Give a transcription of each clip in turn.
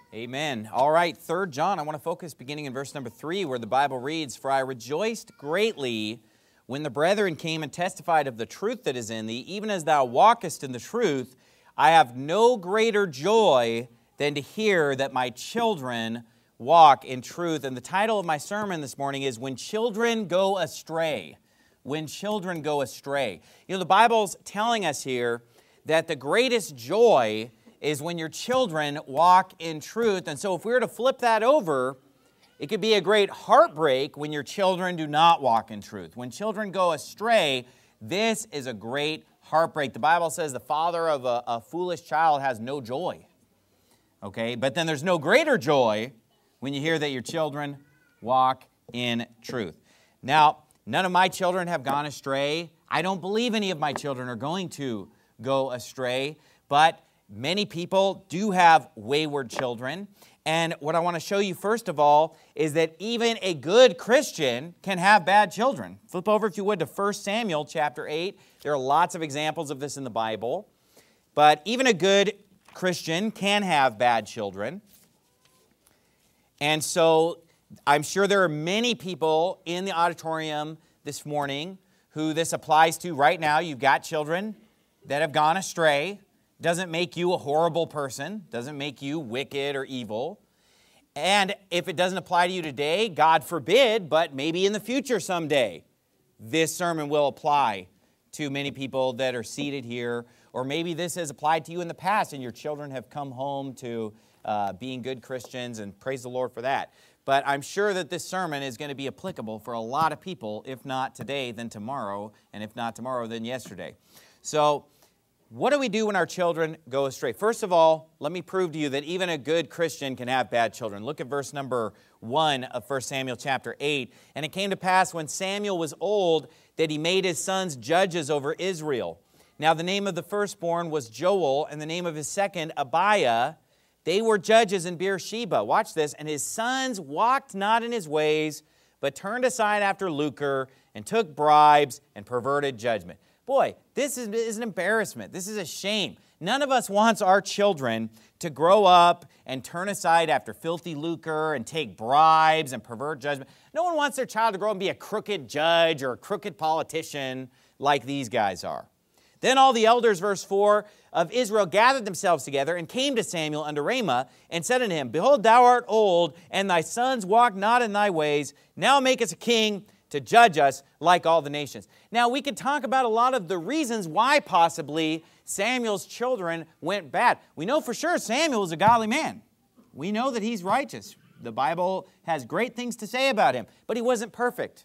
Amen. All right, 3 John, I want to focus beginning in verse number 3, where the Bible reads, "For I rejoiced greatly when the brethren came and testified of the truth that is in thee, even as thou walkest in the truth. I have no greater joy than to hear that my children walk in truth." And the title of my sermon this morning is, "When Children Go Astray." When children go astray. You know, the Bible's telling us here that the greatest joy is when your children walk in truth. And so if we were to flip that over, it could be a great heartbreak when your children do not walk in truth. When children go astray, this is a great heartbreak. The Bible says the father of a foolish child has no joy. Okay, but then there's no greater joy when you hear that your children walk in truth. Now, none of my children have gone astray. I don't believe any of my children are going to go astray, but many people do have wayward children. And what I want to show you first of all is that even a good Christian can have bad children. Flip over, if you would, to 1 Samuel chapter 8. There are lots of examples of this in the Bible. But even a good Christian can have bad children. And so I'm sure there are many people in the auditorium this morning who this applies to right now. You've got children that have gone astray. Doesn't make you a horrible person. Doesn't make you wicked or evil. And if it doesn't apply to you today, God forbid, but maybe in the future someday, this sermon will apply to many people that are seated here. Or maybe this has applied to you in the past and your children have come home to being good Christians, and praise the Lord for that. But I'm sure that this sermon is going to be applicable for a lot of people, if not today, then tomorrow, and if not tomorrow, then yesterday. So what do we do when our children go astray? First of all, let me prove to you that even a good Christian can have bad children. Look at verse number 1 of 1 Samuel chapter 8. "And it came to pass when Samuel was old that he made his sons judges over Israel. Now the name of the firstborn was Joel, and the name of his second Abiah. They were judges in Beersheba." Watch this. "And his sons walked not in his ways, but turned aside after lucre, and took bribes, and perverted judgment." Boy, this is an embarrassment. This is a shame. None of us wants our children to grow up and turn aside after filthy lucre and take bribes and pervert judgment. No one wants their child to grow up and be a crooked judge or a crooked politician like these guys are. "Then all the elders," verse 4, "of Israel gathered themselves together and came to Samuel unto Ramah and said unto him, Behold, thou art old, and thy sons walk not in thy ways. Now make us a king to judge us like all the nations." Now, we could talk about a lot of the reasons why possibly Samuel's children went bad. We know for sure Samuel is a godly man. We know that he's righteous. The Bible has great things to say about him, but he wasn't perfect.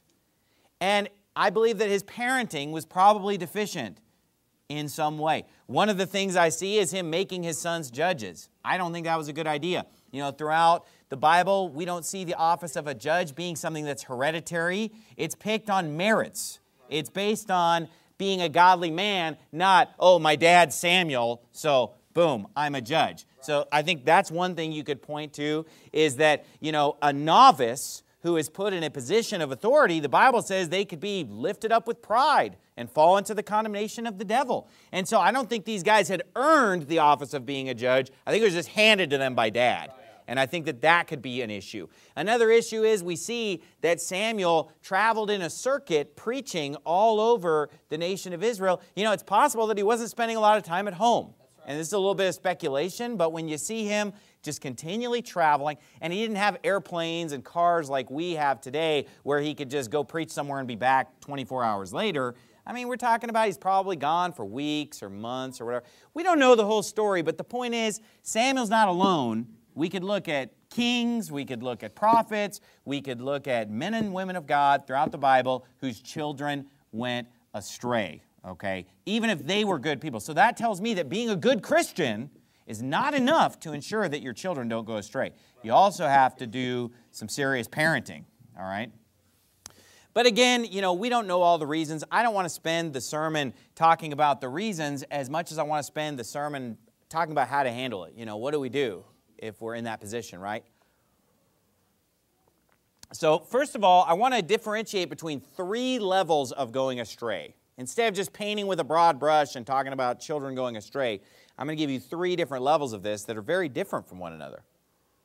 And I believe that his parenting was probably deficient in some way. One of the things I see is him making his sons judges. I don't think that was a good idea. You know, throughout the Bible, we don't see the office of a judge being something that's hereditary. It's picked on merits. It's based on being a godly man, not, oh, my dad's Samuel, so boom, I'm a judge. So I think that's one thing you could point to is that, you know, a novice who is put in a position of authority, the Bible says they could be lifted up with pride and fall into the condemnation of the devil. And so I don't think these guys had earned the office of being a judge. I think it was just handed to them by dad. And I think that that could be an issue. Another issue is we see that Samuel traveled in a circuit preaching all over the nation of Israel. You know, it's possible that he wasn't spending a lot of time at home. And this is a little bit of speculation, but when you see him just continually traveling, and he didn't have airplanes and cars like we have today where he could just go preach somewhere and be back 24 hours later. I mean, we're talking about he's probably gone for weeks or months or whatever. We don't know the whole story, but the point is Samuel's not alone. We could look at kings, we could look at prophets, we could look at men and women of God throughout the Bible whose children went astray, okay? Even if they were good people. So that tells me that being a good Christian is not enough to ensure that your children don't go astray. You also have to do some serious parenting, all right? But again, you know, we don't know all the reasons. I don't want to spend the sermon talking about the reasons as much as I want to spend the sermon talking about how to handle it. You know, what do we do if we're in that position, right? So first of all, I want to differentiate between 3 levels of going astray. Instead of just painting with a broad brush and talking about children going astray, I'm going to give you 3 different levels of this that are very different from one another.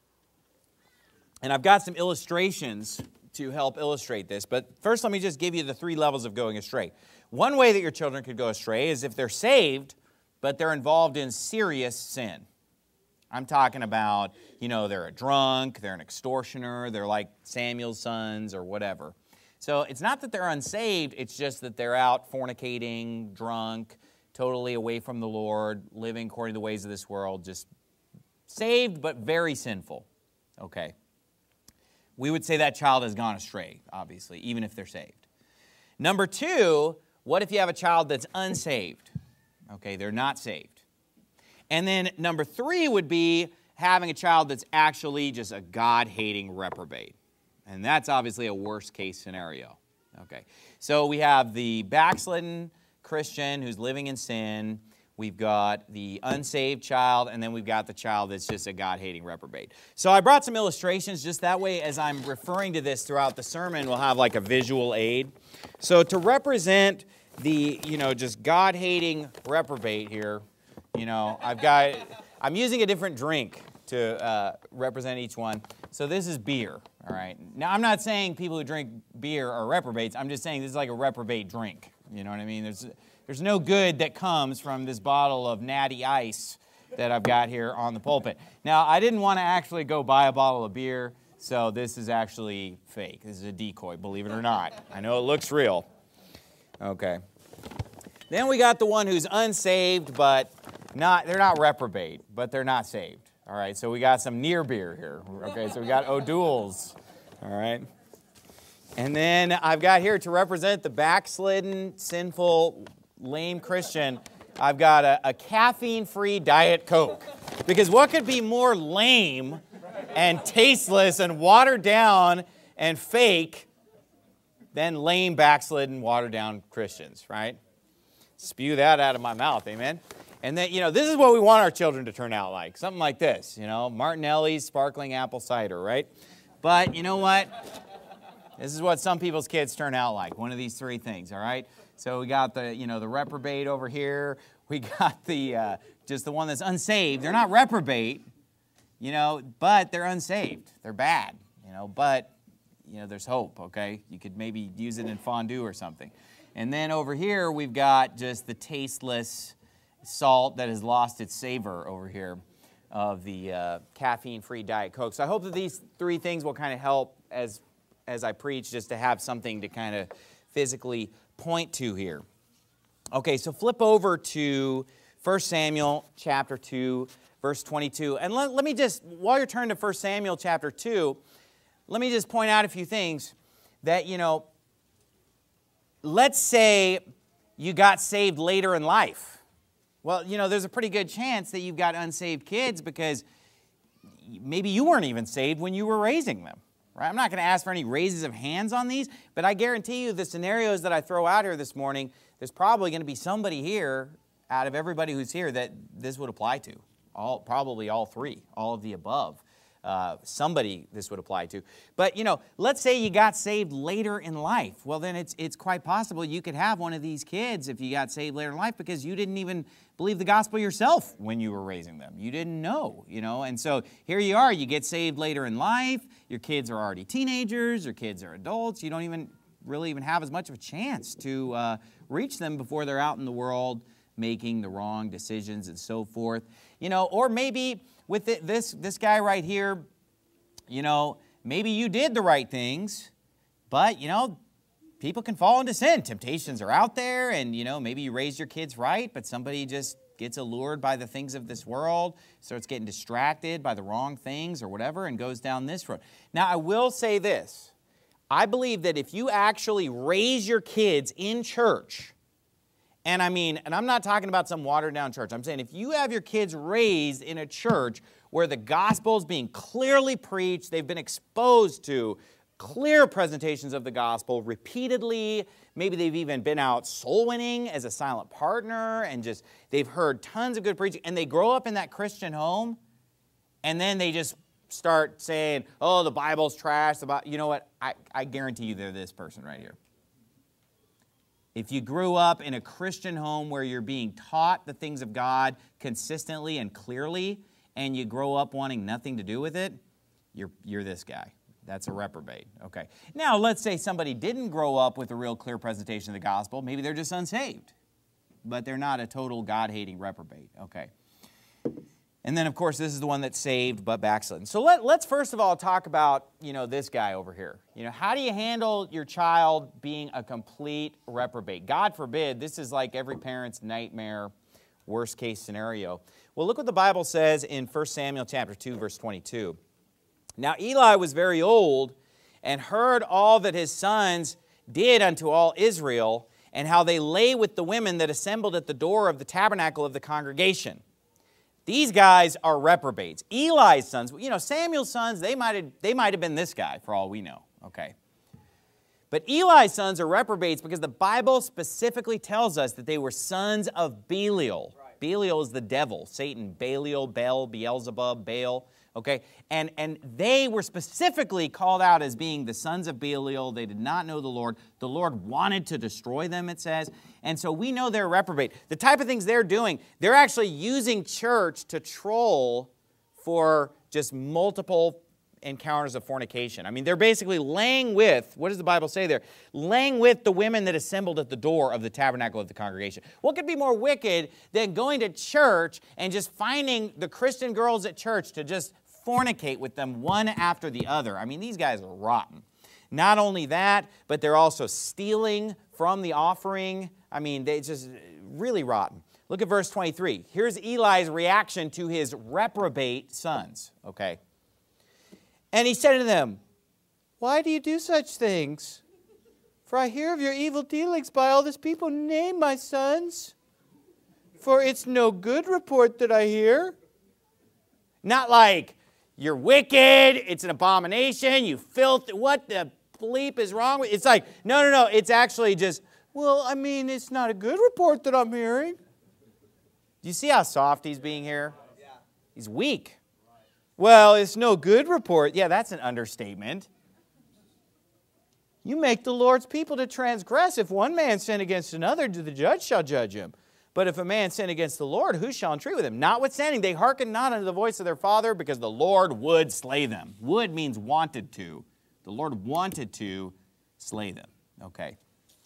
And I've got some illustrations to help illustrate this. But first, let me just give you the 3 levels of going astray. One way that your children could go astray is if they're saved, but they're involved in serious sin. I'm talking about, they're a drunk, they're an extortioner, they're like Samuel's sons or whatever. So it's not that they're unsaved, it's just that they're out fornicating, drunk, totally away from the Lord, living according to the ways of this world, just saved but very sinful. Okay. We would say that child has gone astray, obviously, even if they're saved. Number 2, what if you have a child that's unsaved? Okay, they're not saved. And then number 3 would be having a child that's actually just a God-hating reprobate. And that's obviously a worst-case scenario. Okay, so we have the backslidden Christian who's living in sin. We've got the unsaved child, and then we've got the child that's just a God-hating reprobate. So I brought some illustrations just that way as I'm referring to this throughout the sermon, we'll have like a visual aid. So to represent the, just God-hating reprobate here, I'm using a different drink to represent each one. So this is beer, all right? Now, I'm not saying people who drink beer are reprobates. I'm just saying this is like a reprobate drink. You know what I mean? There's no good that comes from this bottle of Natty Ice that I've got here on the pulpit. Now, I didn't want to actually go buy a bottle of beer, so this is actually fake. This is a decoy, believe it or not. I know it looks real. Okay. Then we got the one who's unsaved, but they're not reprobate, but they're not saved. All right, so we got some near beer here. Okay, so we got O'Doul's. All right. And then I've got here to represent the backslidden, sinful, lame Christian, I've got a caffeine-free Diet Coke. Because what could be more lame and tasteless and watered down and fake than lame, backslidden, watered down Christians, right? Spew that out of my mouth, amen? And then, this is what we want our children to turn out like. Something like this, Martinelli's sparkling apple cider, right? But you know what? This is what some people's kids turn out like, one of these 3 things, all right? So we got the, the reprobate over here. We got the, just the one that's unsaved. They're not reprobate, but they're unsaved. They're bad, but, there's hope, okay? You could maybe use it in fondue or something. And then over here, we've got just the tasteless salt that has lost its savor over here of the caffeine-free Diet Coke. So I hope that these 3 things will kind of help as I preach, just to have something to kind of physically point to here. Okay, so flip over to 1 Samuel chapter 2, verse 22. And let me just, while you're turning to 1 Samuel chapter 2, let me just point out a few things that, let's say you got saved later in life. Well, there's a pretty good chance that you've got unsaved kids because maybe you weren't even saved when you were raising them. Right? I'm not going to ask for any raises of hands on these, but I guarantee you the scenarios that I throw out here this morning, there's probably going to be somebody here out of everybody who's here that this would apply to. Probably all 3, all of the above. Somebody this would apply to. But, let's say you got saved later in life. Well, then it's quite possible you could have one of these kids if you got saved later in life because you didn't even believe the gospel yourself when you were raising them. You didn't know, And so here you are, you get saved later in life. Your kids are already teenagers. Your kids are adults. You don't even really have as much of a chance to reach them before they're out in the world making the wrong decisions and so forth. Or maybe with this guy right here, maybe you did the right things, but, people can fall into sin. Temptations are out there, and, maybe you raised your kids right, but somebody just gets allured by the things of this world, starts getting distracted by the wrong things or whatever, and goes down this road. Now, I will say this. I believe that if you actually raise your kids in church, and I'm not talking about some watered down church. I'm saying if you have your kids raised in a church where the gospel is being clearly preached, they've been exposed to clear presentations of the gospel repeatedly, maybe they've even been out soul winning as a silent partner, and just they've heard tons of good preaching, and they grow up in that Christian home, and then they just start saying, oh, the Bible's trash. You know what? I guarantee you they're this person right here. If you grew up in a Christian home where you're being taught the things of God consistently and clearly, and you grow up wanting nothing to do with it, you're this guy. That's a reprobate. Okay. Now, let's say somebody didn't grow up with a real clear presentation of the gospel. Maybe they're just unsaved, but they're not a total God-hating reprobate. Okay. And then, of course, this is the one that's saved but backslidden. So let's first of all talk about, this guy over here. How do you handle your child being a complete reprobate? God forbid, this is like every parent's nightmare, worst case scenario. Well, look what the Bible says in 1 Samuel chapter 2, verse 22. Now Eli was very old and heard all that his sons did unto all Israel, and how they lay with the women that assembled at the door of the tabernacle of the congregation. These guys are reprobates. Eli's sons, Samuel's sons, they might have been this guy for all we know, okay? But Eli's sons are reprobates because the Bible specifically tells us that they were sons of Belial. Right. Belial is the devil, Satan, Belial, Baal, Beelzebub, Baal. Okay, and they were specifically called out as being the sons of Belial. They did not know the Lord. The Lord wanted to destroy them, it says. And so we know they're reprobate. The type of things they're doing, they're actually using church to troll for just multiple encounters of fornication. I mean, they're basically laying with, what does the Bible say there? Laying with the women that assembled at the door of the tabernacle of the congregation. What could be more wicked than going to church and just finding the Christian girls at church to just fornicate with them one after the other? I mean, these guys are rotten. Not only that, but they're also stealing from the offering. I mean, they just really rotten. Look at verse 23. Here's Eli's reaction to his reprobate sons, okay? And he said to them, "Why do you do such things? For I hear of your evil dealings by all this people. Name my sons, for it's no good report that I hear." Not like, you're wicked, it's an abomination, you filth, what the bleep is wrong with you? It's like, no, it's actually just, well, I mean, it's not a good report that I'm hearing. Do you see how soft he's being here? He's weak. Well, it's no good report. Yeah, that's an understatement. You make the Lord's people to transgress. If one man sin against another, the judge shall judge him. But if a man sin against the Lord, who shall entreat with him? Notwithstanding, they hearkened not unto the voice of their father, because the Lord would slay them. Would means wanted to. The Lord wanted to slay them. Okay.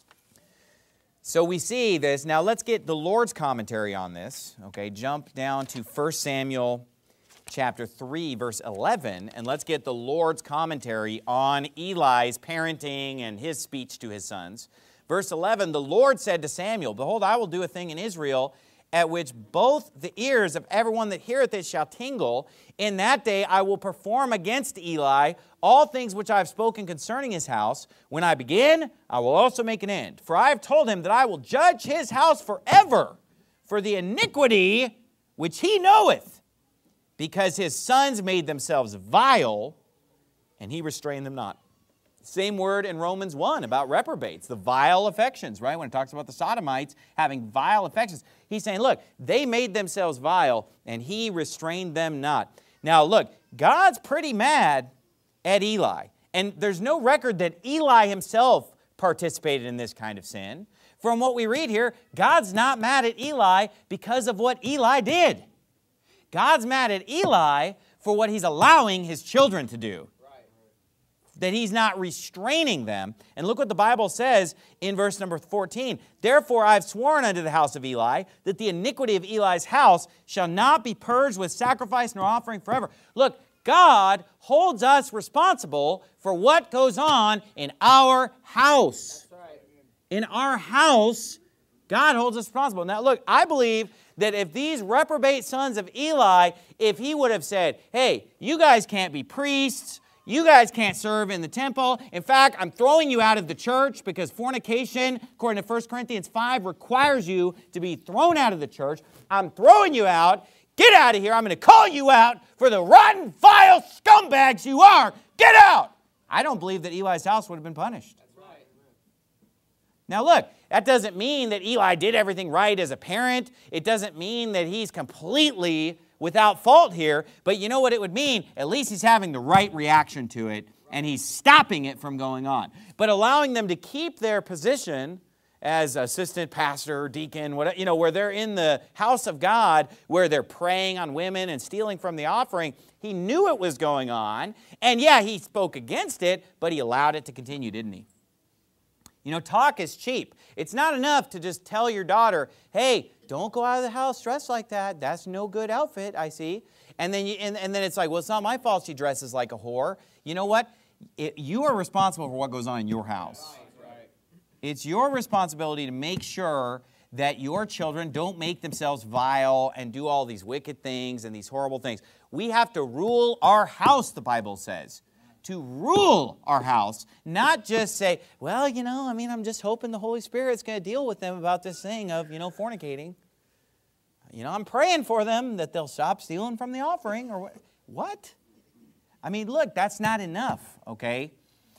So we see this. Now let's get the Lord's commentary on this. Okay, jump down to 1 Samuel chapter 3, verse 11, and let's get the Lord's commentary on Eli's parenting and his speech to his sons. Verse 11, the Lord said to Samuel, "Behold, I will do a thing in Israel, at which both the ears of everyone that heareth it shall tingle. In that day I will perform against Eli all things which I have spoken concerning his house. When I begin, I will also make an end. For I have told him that I will judge his house forever for the iniquity which he knoweth, because his sons made themselves vile, and he restrained them not." Same word in Romans 1 about reprobates, the vile affections, right? When it talks about the Sodomites having vile affections. He's saying, look, they made themselves vile, and he restrained them not. Now, look, God's pretty mad at Eli. And there's no record that Eli himself participated in this kind of sin. From what we read here, God's not mad at Eli because of what Eli did. God's mad at Eli for what he's allowing his children to do. That he's not restraining them. And look what the Bible says in verse number 14. "Therefore I have sworn unto the house of Eli, that the iniquity of Eli's house shall not be purged with sacrifice nor offering forever." Look, God holds us responsible for what goes on in our house. That's right. In our house, God holds us responsible. Now look, I believe that if these reprobate sons of Eli, if he would have said, "Hey, you guys can't be priests, you guys can't serve in the temple. In fact, I'm throwing you out of the church because fornication, according to 1 Corinthians 5, requires you to be thrown out of the church. I'm throwing you out. Get out of here. I'm going to call you out for the rotten, vile scumbags you are. Get out." I don't believe that Eli's house would have been punished. That's right. Now look, that doesn't mean that Eli did everything right as a parent. It doesn't mean that he's completely without fault here, but you know what it would mean? At least he's having the right reaction to it, and he's stopping it from going on. But allowing them to keep their position as assistant pastor, deacon, whatever, you know, where they're in the house of God, where they're preying on women and stealing from the offering. He knew it was going on, and yeah, he spoke against it, but he allowed it to continue, didn't he? You know, talk is cheap. It's not enough to just tell your daughter, hey, don't go out of the house dressed like that. That's no good outfit, I see. And then, and then it's like, well, it's not my fault she dresses like a whore. You know what? You are responsible for what goes on in your house. It's your responsibility to make sure that your children don't make themselves vile and do all these wicked things and these horrible things. We have to rule our house, the Bible says. To rule our house, not just say, well, you know, I mean, I'm just hoping the Holy Spirit's going to deal with them about this thing of, you know, fornicating. You know, I'm praying for them that they'll stop stealing from the offering or what? I mean, look, that's not enough, okay?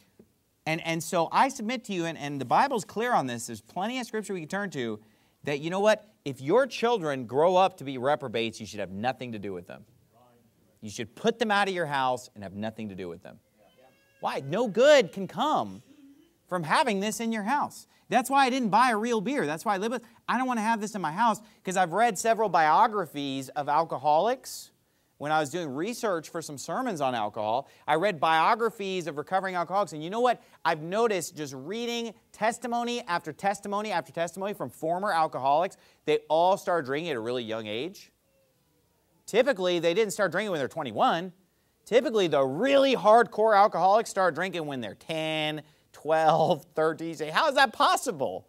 And so I submit to you, and the Bible's clear on this, there's plenty of scripture we can turn to, that, you know what, if your children grow up to be reprobates, you should have nothing to do with them. You should put them out of your house and have nothing to do with them. Why? No good can come from having this in your house. That's why I didn't buy a real beer. That's why I live with. I don't want to have this in my house because I've read several biographies of alcoholics. When I was doing research for some sermons on alcohol, I read biographies of recovering alcoholics. And you know what? I've noticed just reading testimony after testimony after testimony from former alcoholics, they all started drinking at a really young age. Typically, they didn't start drinking when they're 21. Typically, the really hardcore alcoholics start drinking when they're 10, 12, 13. You say, how is that possible?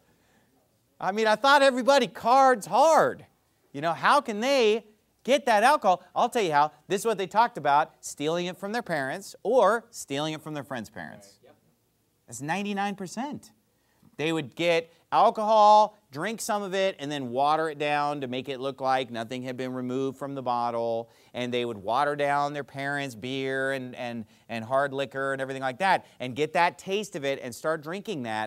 I mean, I thought everybody cards hard. You know, how can they get that alcohol? I'll tell you how. This is what they talked about, stealing it from their parents or stealing it from their friends' parents. That's 99%. They would get alcohol, drink some of it, and then water it down to make it look like nothing had been removed from the bottle. And they would water down their parents' beer and hard liquor and everything like that and get that taste of it and start drinking that.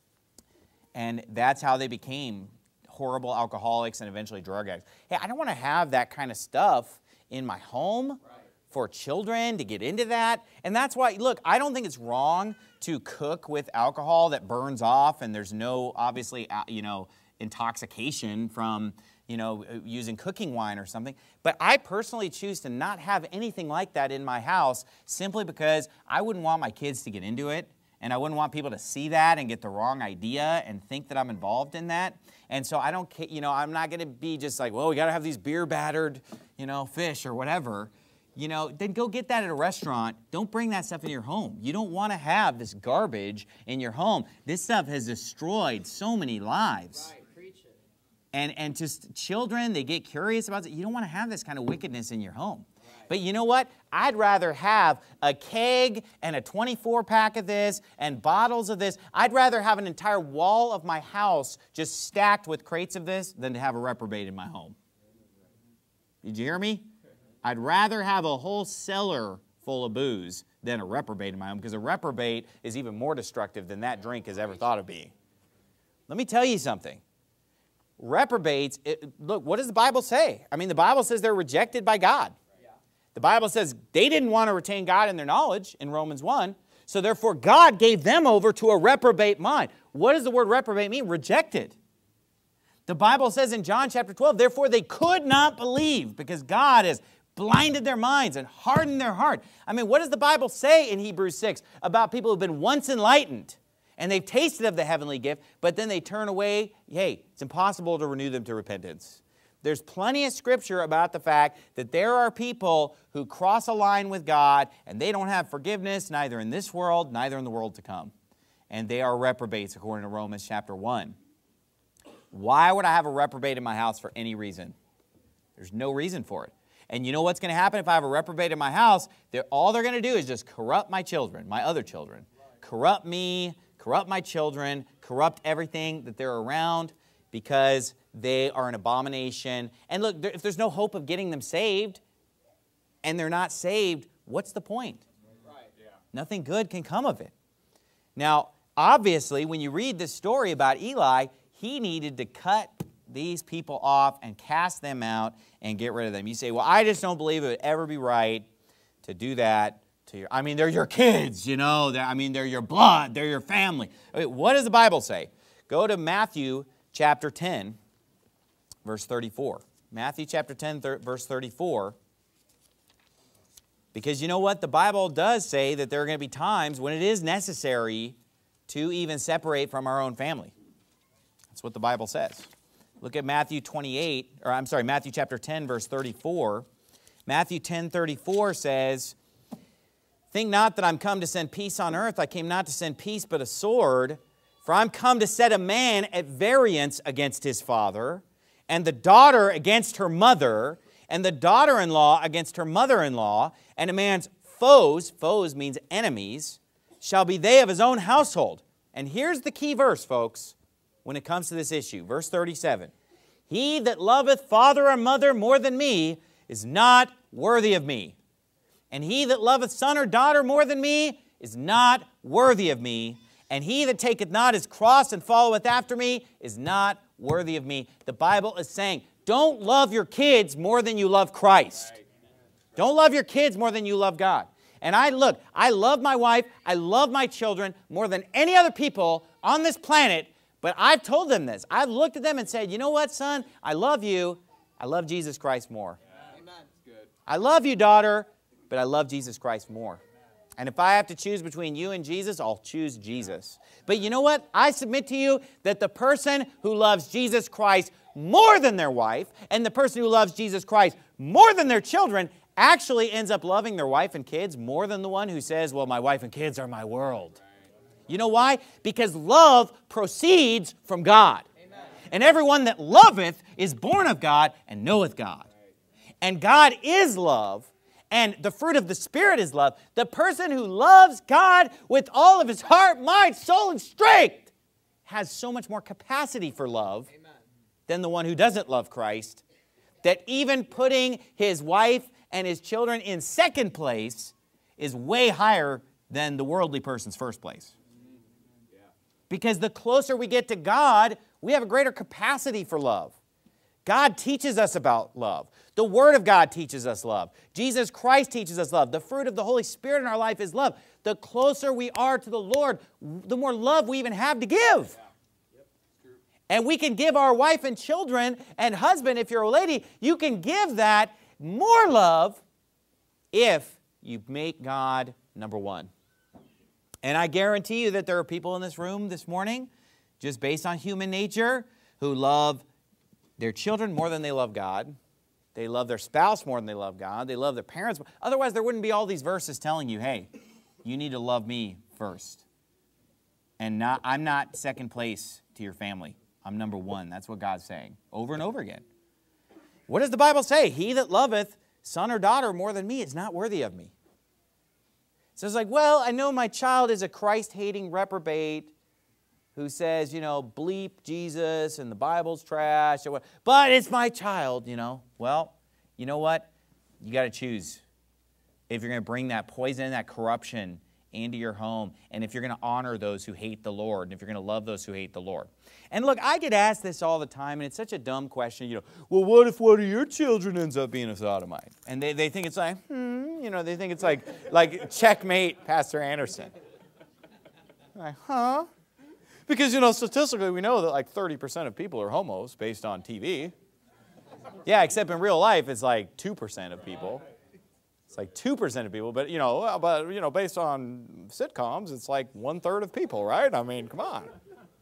And that's how they became horrible alcoholics and eventually drug addicts. Hey, I don't want to have that kind of stuff in my home for children to get into that. And that's why, look, I don't think it's wrong to cook with alcohol that burns off and there's no, obviously, you know, intoxication from, you know, using cooking wine or something. But I personally choose to not have anything like that in my house simply because I wouldn't want my kids to get into it. And I wouldn't want people to see that and get the wrong idea and think that I'm involved in that. And so I don't, you know, I'm not going to be just like, well, we got to have these beer battered, you know, fish or whatever. You know, then go get that at a restaurant. Don't bring that stuff in your home. You don't want to have this garbage in your home. This stuff has destroyed so many lives. Right, preach it. And just children, they get curious about it. You don't want to have this kind of wickedness in your home. But you know what? I'd rather have a keg and a 24-pack of this and bottles of this. I'd rather have an entire wall of my house just stacked with crates of this than to have a reprobate in my home. Did you hear me? I'd rather have a whole cellar full of booze than a reprobate in my home because a reprobate is even more destructive than that drink has ever thought of being. Let me tell you something. Reprobates, look, what does the Bible say? I mean, the Bible says they're rejected by God. The Bible says they didn't want to retain God in their knowledge in Romans 1, so therefore God gave them over to a reprobate mind. What does the word reprobate mean? Rejected. The Bible says in John chapter 12, therefore they could not believe because God has blinded their minds and hardened their heart. I mean, what does the Bible say in Hebrews 6 about people who have been once enlightened and they've tasted of the heavenly gift, but then they turn away? Hey, it's impossible to renew them to repentance. There's plenty of scripture about the fact that there are people who cross a line with God and they don't have forgiveness neither in this world, neither in the world to come. And they are reprobates according to Romans chapter 1. Why would I have a reprobate in my house for any reason? There's no reason for it. And you know what's going to happen if I have a reprobate in my house? All they're going to do is just corrupt my children, my other children. Corrupt me, corrupt my children, corrupt everything that they're around because they are an abomination. And look, if there's no hope of getting them saved and they're not saved, what's the point? Right. Yeah. Nothing good can come of it. Now, obviously, when you read this story about Eli, he needed to cut these people off and cast them out and get rid of them. You say, well, I just don't believe it would ever be right to do that to your, they're your kids, you know. They're your blood. They're your family. Okay, what does the Bible say? Go to Matthew chapter 10, verse 34. Matthew chapter 10, verse 34. Because you know what? The Bible does say that there are going to be times when it is necessary to even separate from our own family. That's what the Bible says. Look at Matthew chapter 10, verse 34. Matthew 10:34 says, "Think not that I'm come to send peace on earth. I came not to send peace, but a sword. For I'm come to set a man at variance against his father, and the daughter against her mother, and the daughter-in-law against her mother-in-law, and a man's foes means enemies, shall be they of his own household." And here's the key verse, folks, when it comes to this issue. Verse 37. "He that loveth father or mother more than me is not worthy of me. And he that loveth son or daughter more than me is not worthy of me. And he that taketh not his cross and followeth after me is not worthy of me." The Bible is saying, don't love your kids more than you love Christ. Don't love your kids more than you love God. And I love my wife, I love my children more than any other people on this planet, but I've told them this. I've looked at them and said, you know what, son? I love you. I love Jesus Christ more. Amen. I love you, daughter, but I love Jesus Christ more. And if I have to choose between you and Jesus, I'll choose Jesus. But you know what? I submit to you that the person who loves Jesus Christ more than their wife and the person who loves Jesus Christ more than their children actually ends up loving their wife and kids more than the one who says, well, my wife and kids are my world. You know why? Because love proceeds from God. Amen. And everyone that loveth is born of God and knoweth God. And God is love, and the fruit of the Spirit is love. The person who loves God with all of his heart, mind, soul, and strength has so much more capacity for love than the one who doesn't love Christ, that even putting his wife and his children in second place is way higher than the worldly person's first place. Because the closer we get to God, we have a greater capacity for love. God teaches us about love. The Word of God teaches us love. Jesus Christ teaches us love. The fruit of the Holy Spirit in our life is love. The closer we are to the Lord, the more love we even have to give. And we can give our wife and children and husband, if you're a lady, you can give that more love if you make God number one. And I guarantee you that there are people in this room this morning, just based on human nature, who love their children more than they love God. They love their spouse more than they love God. They love their parents. Otherwise, there wouldn't be all these verses telling you, hey, you need to love me first. And I'm not second place to your family. I'm number one. That's what God's saying over and over again. What does the Bible say? He that loveth son or daughter more than me is not worthy of me. So it's like, well, I know my child is a Christ-hating reprobate who says, you know, bleep Jesus and the Bible's trash, or what, but it's my child, you know. Well, you know what? You got to choose if you're going to bring that poison, that corruption into your home, and if you're going to honor those who hate the Lord, and if you're going to love those who hate the Lord. And look, I get asked this all the time, and it's such a dumb question, you know, well, what if one of your children ends up being a sodomite? And they think it's like, you know, they think it's like checkmate, Pastor Anderson. Like, huh? Because, you know, statistically, we know that like 30% of people are homos based on TV. Yeah, except in real life, it's like 2% of people. It's like 2% of people, but you know, based on sitcoms, it's like 1/3 of people, right? I mean, come on.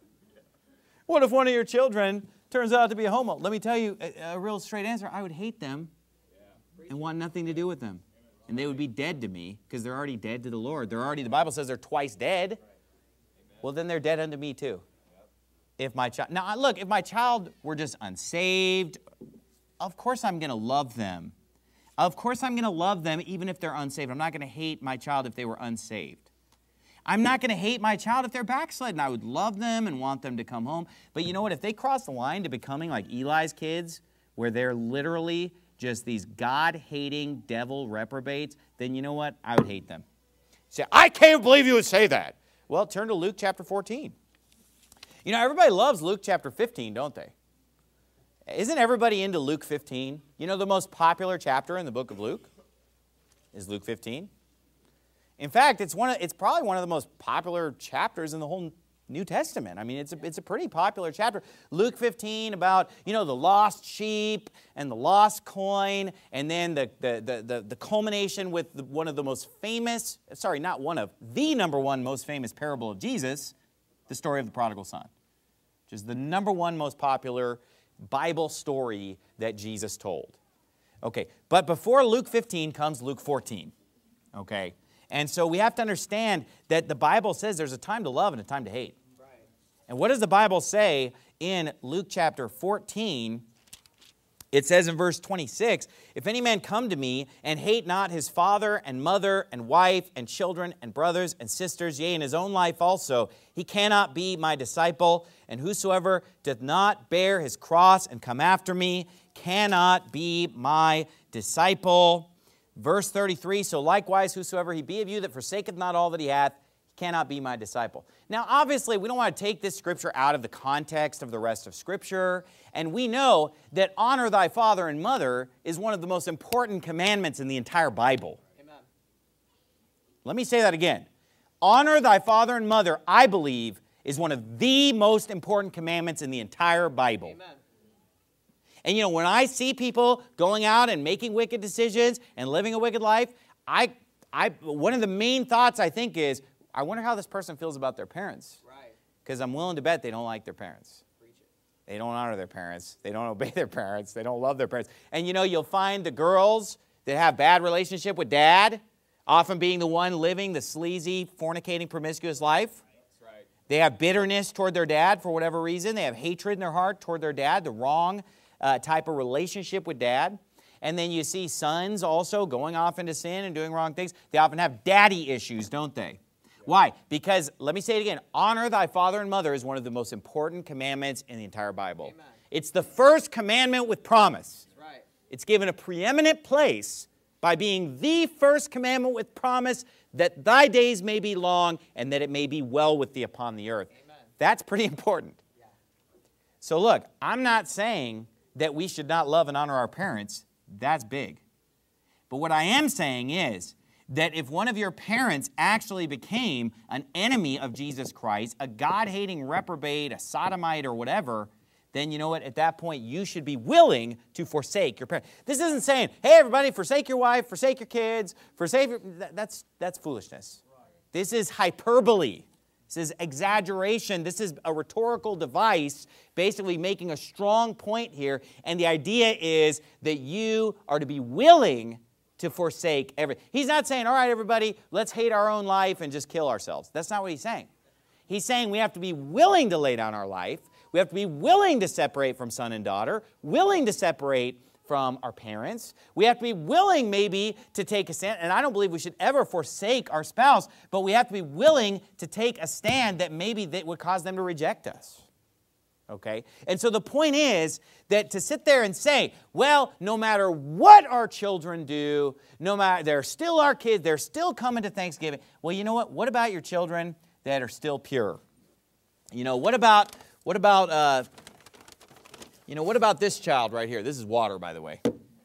What if one of your children turns out to be a homo? Let me tell you a real straight answer. I would hate them and want nothing to do with them. And they would be dead to me because they're already dead to the Lord. The Bible says they're twice dead. Well, then they're dead unto me too. If my child, now look, if my child were just unsaved, of course I'm going to love them. Of course I'm going to love them even if they're unsaved. I'm not going to hate my child if they were unsaved. I'm not going to hate my child if they're backslidden. I would love them and want them to come home. But you know what? If they cross the line to becoming like Eli's kids, where they're literally just these God-hating devil reprobates, then you know what? I would hate them. Say, I can't believe you would say that. Well, turn to Luke chapter 14. You know, everybody loves Luke chapter 15, don't they? Isn't everybody into Luke 15? You know, the most popular chapter in the book of Luke is Luke 15. In fact, it's probably one of the most popular chapters in the whole New Testament. I mean, it's a pretty popular chapter. Luke 15 about, the lost sheep and the lost coin, and then the culmination with one of the most famous, the number one most famous parable of Jesus, the story of the prodigal son, which is the number one most popular Bible story that Jesus told. Okay, but before Luke 15 comes Luke 14, okay? And so we have to understand that the Bible says there's a time to love and a time to hate. Right. And what does the Bible say in Luke chapter 14? It says in verse 26, if any man come to me and hate not his father and mother and wife and children and brothers and sisters, yea, and his own life also, he cannot be my disciple. And whosoever doth not bear his cross and come after me cannot be my disciple. Verse 33, so likewise, whosoever he be of you that forsaketh not all that he hath, cannot be my disciple. Now, obviously, we don't want to take this scripture out of the context of the rest of Scripture. And we know that honor thy father and mother is one of the most important commandments in the entire Bible. Amen. Let me say that again. Honor thy father and mother, I believe, is one of the most important commandments in the entire Bible. Amen. And when I see people going out and making wicked decisions and living a wicked life, one of the main thoughts I think is, I wonder how this person feels about their parents. Right. Because I'm willing to bet they don't like their parents. Preach it. They don't honor their parents. They don't obey their parents. They don't love their parents. And you'll find the girls that have bad relationship with dad, often being the one living the sleazy, fornicating, promiscuous life. That's right. They have bitterness toward their dad for whatever reason. They have hatred in their heart toward their dad, the wrong type of relationship with dad. And then you see sons also going off into sin and doing wrong things. They often have daddy issues, don't they? Why? Because, let me say it again, honor thy father and mother is one of the most important commandments in the entire Bible. Amen. It's the first commandment with promise. That's right. It's given a preeminent place by being the first commandment with promise that thy days may be long and that it may be well with thee upon the earth. Amen. That's pretty important. Yeah. So look, I'm not saying that we should not love and honor our parents. That's big. But what I am saying is that if one of your parents actually became an enemy of Jesus Christ, a God-hating reprobate, a sodomite, or whatever, then you know what? At that point, you should be willing to forsake your parents. This isn't saying, hey, everybody, forsake your wife, forsake your kids, forsake your... That's foolishness. Right. This is hyperbole. This is exaggeration. This is a rhetorical device basically making a strong point here. And the idea is that you are to be willing to forsake everything. He's not saying, all right, everybody, let's hate our own life and just kill ourselves. That's not what he's saying. He's saying we have to be willing to lay down our life. We have to be willing to separate from son and daughter, willing to separate from our parents. We have to be willing maybe to take a stand. And I don't believe we should ever forsake our spouse, but we have to be willing to take a stand that maybe that would cause them to reject us. Okay? And so the point is that to sit there and say, well, no matter what our children do, no matter, they're still our kids, they're still coming to Thanksgiving. Well, you know what? What about your children that are still pure? What about this child right here? This is water, by the way.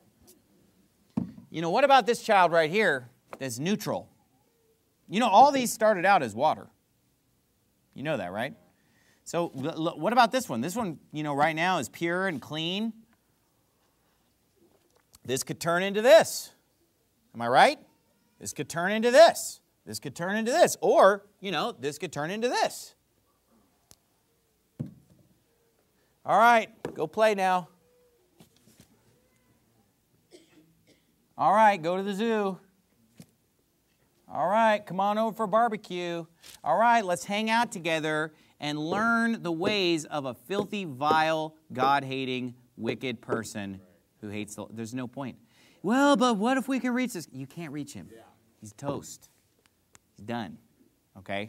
What about this child right here that's neutral? All these started out as water. You know that, right? So what about this one? This one, right now is pure and clean. This could turn into this. Am I right? This could turn into this. This could turn into this. Or, this could turn into this. All right, go play now. All right, go to the zoo. All right, come on over for barbecue. All right, let's hang out together and learn the ways of a filthy, vile, God-hating, wicked person who hates the... There's no point. Well, but what if we can reach this? You can't reach him. He's toast. He's done. Okay?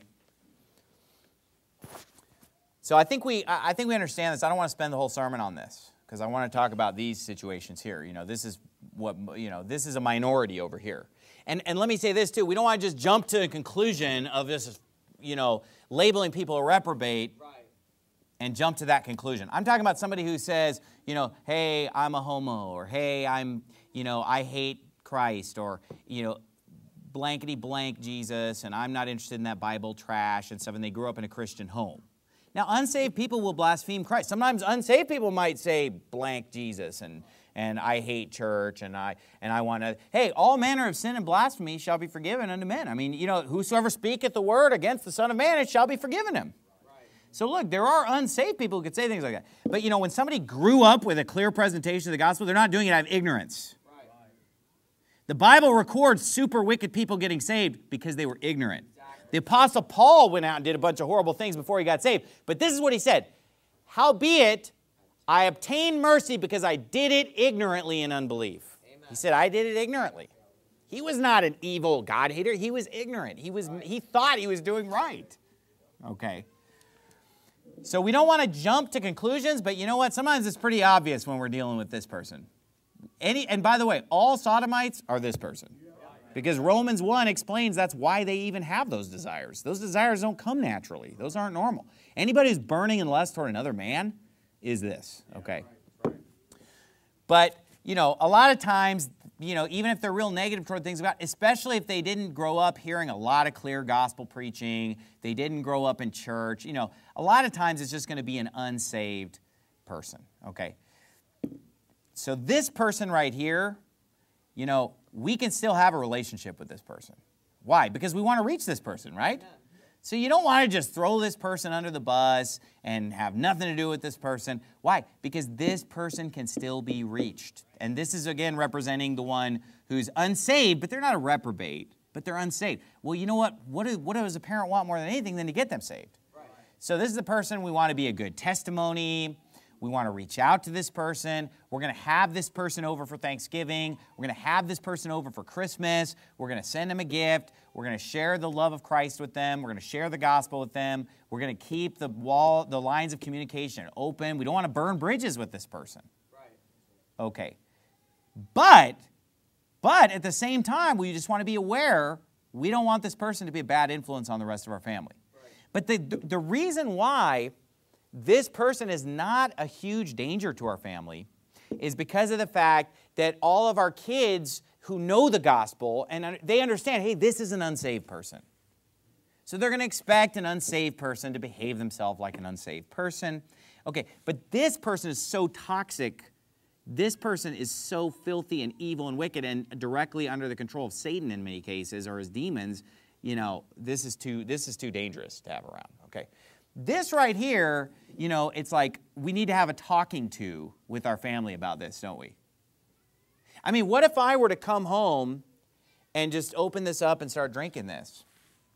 So I think we understand this. I don't want to spend the whole sermon on this because I want to talk about these situations here. This is this is a minority over here. And let me say this too. We don't want to just jump to a conclusion of this, labeling people a reprobate and jump to that conclusion. I'm talking about somebody who says, hey, I'm a homo, or hey, I hate Christ, or, blankety blank Jesus, and I'm not interested in that Bible trash and stuff, and they grew up in a Christian home. Now, unsaved people will blaspheme Christ. Sometimes unsaved people might say blank Jesus, and I hate church, and I want to, hey, all manner of sin and blasphemy shall be forgiven unto men. I mean, you know, whosoever speaketh the word against the Son of Man, it shall be forgiven him. So look, there are unsaved people who could say things like that. But you know, when somebody grew up with a clear presentation of the gospel, they're not doing it out of ignorance. Right. The Bible records super wicked people getting saved because they were ignorant. Exactly. The Apostle Paul went out and did a bunch of horrible things before he got saved. But this is what he said, howbeit, I obtained mercy because I did it ignorantly in unbelief. Amen. He said, I did it ignorantly. He was not an evil God hater. He was ignorant. He thought he was doing right. Okay. So we don't want to jump to conclusions, but you know what? Sometimes it's pretty obvious when we're dealing with this person. And by the way, all sodomites are this person. Because Romans 1 explains that's why they even have those desires. Those desires don't come naturally. Those aren't normal. Anybody who's burning in lust toward another man is this, okay? But, you know, a lot of times, you know, even if they're real negative toward things about, especially if they didn't grow up hearing a lot of clear gospel preaching, they didn't grow up in church, you know, a lot of times it's just going to be an unsaved person, okay? So this person right here, you know, we can still have a relationship with this person. Why? Because we want to reach this person, right? Yeah. So you don't want to just throw this person under the bus and have nothing to do with this person. Why? Because this person can still be reached. And this is, again, representing the one who's unsaved, but they're not a reprobate, but they're unsaved. Well, you know what? What does a parent want more than anything than to get them saved? Right. So this is the person we want to be a good testimony. We want to reach out to this person. We're going to have this person over for Thanksgiving. We're going to have this person over for Christmas. We're going to send them a gift. We're going to share the love of Christ with them. We're going to share the gospel with them. We're going to keep the lines of communication open. We don't want to burn bridges with this person. Right. Okay. But at the same time, we just want to be aware we don't want this person to be a bad influence on the rest of our family. Right. But the reason why this person is not a huge danger to our family is because of the fact that all of our kids who know the gospel, and they understand, hey, this is an unsaved person. So they're going to expect an unsaved person to behave themselves like an unsaved person. Okay, but this person is so toxic. This person is so filthy and evil and wicked and directly under the control of Satan in many cases, or his demons. You know, this is too dangerous to have around. Okay. This right here, you know, it's like we need to have a talking to with our family about this, don't we? I mean, what if I were to come home and just open this up and start drinking this?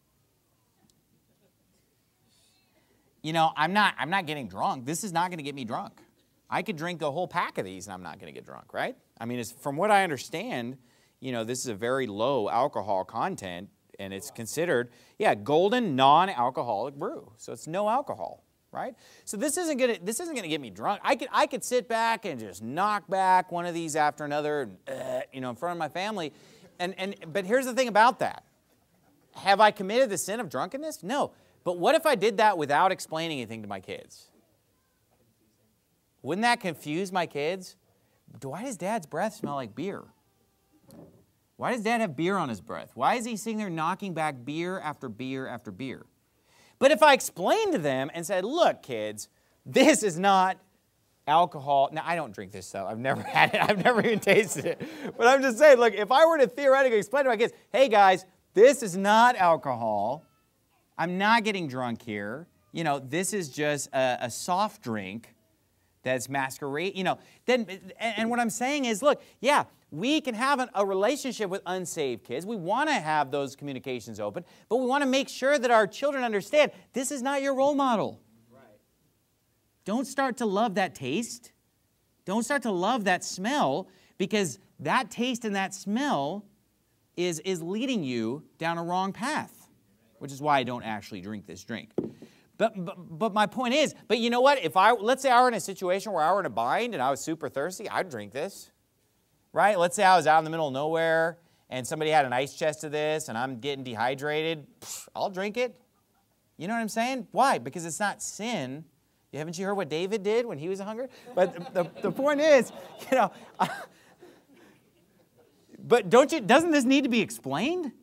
You know, I'm not getting drunk. This is not going to get me drunk. I could drink a whole pack of these and I'm not going to get drunk, right? I mean, from what I understand, you know, this is a very low alcohol content. And it's considered, golden non-alcoholic brew. So it's no alcohol, right? So this isn't gonna get me drunk. I could sit back and just knock back one of these after another, you know, in front of my family. But here's the thing about that. Have I committed the sin of drunkenness? No. But what if I did that without explaining anything to my kids? Wouldn't that confuse my kids? Why does Dad's breath smell like beer? Why does Dad have beer on his breath? Why is he sitting there knocking back beer after beer after beer? But if I explained to them and said, look, kids, this is not alcohol. Now, I don't drink this stuff. I've never had it. I've never even tasted it. But I'm just saying, look, if I were to theoretically explain to my kids, hey, guys, this is not alcohol. I'm not getting drunk here. You know, this is just a soft drink that's masquerade. You know, and what I'm saying is, look, yeah, we can have a relationship with unsaved kids. We want to have those communications open, but we want to make sure that our children understand this is not your role model. Right. Don't start to love that taste. Don't start to love that smell, because that taste and that smell is leading you down a wrong path, which is why I don't actually drink this drink. But my point is, but you know what? Let's say I were in a situation where I were in a bind and I was super thirsty, I'd drink this. Right? Let's say I was out in the middle of nowhere and somebody had an ice chest of this and I'm getting dehydrated. I'll drink it. You know what I'm saying? Why? Because it's not sin. Haven't you heard what David did when he was hungry? But the point is, you know, but doesn't this need to be explained? Yeah.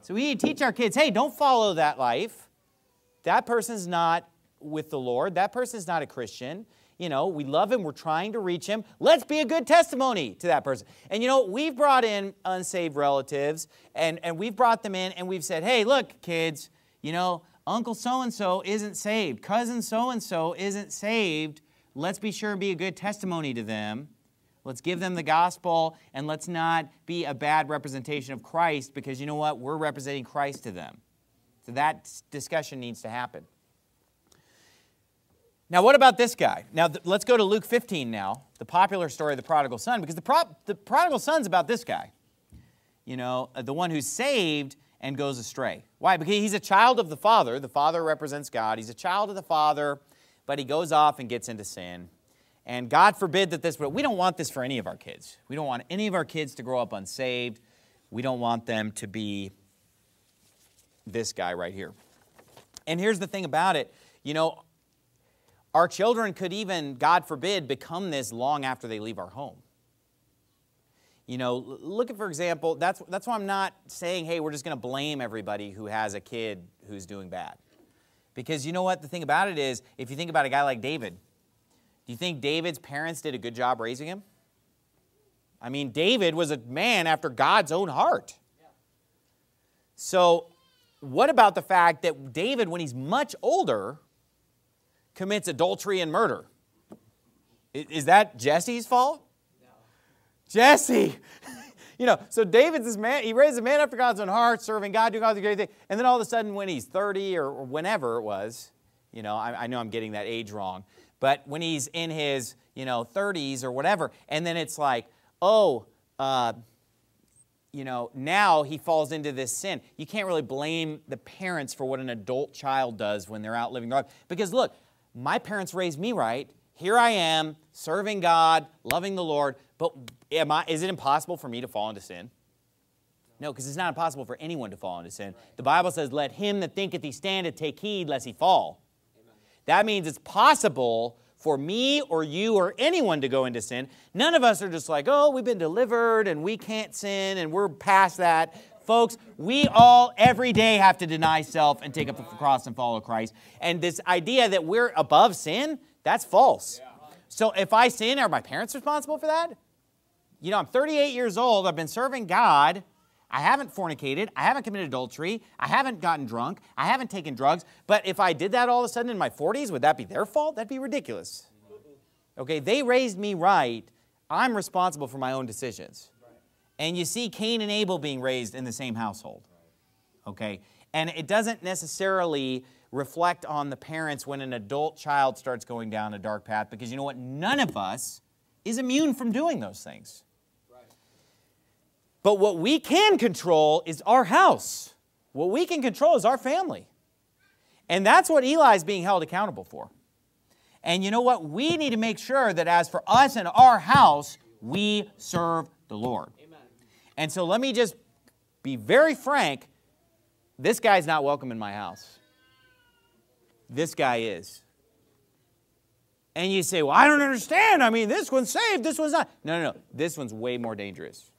So we need to teach our kids, hey, don't follow that life. That person's not with the Lord. That person's not a Christian. You know, we love him. We're trying to reach him. Let's be a good testimony to that person. And you know, we've brought in unsaved relatives, and we've brought them in, and we've said, hey, look, kids, you know, Uncle so-and-so isn't saved. Cousin so-and-so isn't saved. Let's be sure and be a good testimony to them. Let's give them the gospel, and let's not be a bad representation of Christ, because you know what? We're representing Christ to them. So that discussion needs to happen. Now, what about this guy? Now, let's go to Luke 15 now, the popular story of the prodigal son, because the prodigal son's about this guy. You know, the one who's saved and goes astray. Why? Because he's a child of the Father. The Father represents God. He's a child of the Father, but he goes off and gets into sin. And God forbid that this, but we don't want this for any of our kids. We don't want any of our kids to grow up unsaved. We don't want them to be this guy right here. And here's the thing about it. You know, our children could even, God forbid, become this long after they leave our home. You know, look at, for example, that's why I'm not saying, hey, we're just going to blame everybody who has a kid who's doing bad. Because you know what? The thing about it is, if you think about a guy like David, do you think David's parents did a good job raising him? I mean, David was a man after God's own heart. So what about the fact that David, when he's much older, commits adultery and murder? Is that Jesse's fault? No. Jesse! You know, so David's this man, he raised a man after God's own heart, serving God, doing all the great things. And then all of a sudden when he's 30 or whenever it was, you know, I know I'm getting that age wrong, but when he's in his, you know, 30s or whatever, and then it's like, oh, you know, now he falls into this sin. You can't really blame the parents for what an adult child does when they're out living their life. Because look, my parents raised me right. Here I am, serving God, loving the Lord, but is it impossible for me to fall into sin? No, because it's not impossible for anyone to fall into sin. The Bible says, let him that thinketh he standeth take heed lest he fall. Amen. That means it's possible for me or you or anyone to go into sin. None of us are just like, oh, we've been delivered and we can't sin and we're past that. Folks, we all every day have to deny self and take up the cross and follow Christ. And this idea that we're above sin, that's false. So if I sin, are my parents responsible for that? You know, I'm 38 years old. I've been serving God. I haven't fornicated. I haven't committed adultery. I haven't gotten drunk. I haven't taken drugs. But if I did that all of a sudden in my 40s, would that be their fault? That'd be ridiculous. Okay, they raised me right. I'm responsible for my own decisions. And you see Cain and Abel being raised in the same household. Okay, and it doesn't necessarily reflect on the parents when an adult child starts going down a dark path, because you know what? None of us is immune from doing those things. But what we can control is our house. What we can control is our family. And that's what Eli's being held accountable for. And you know what? We need to make sure that as for us and our house, we serve the Lord. Amen. And so let me just be very frank. This guy's not welcome in my house. This guy is. And you say, well, I don't understand. I mean, this one's saved, this one's not. No. This one's way more dangerous.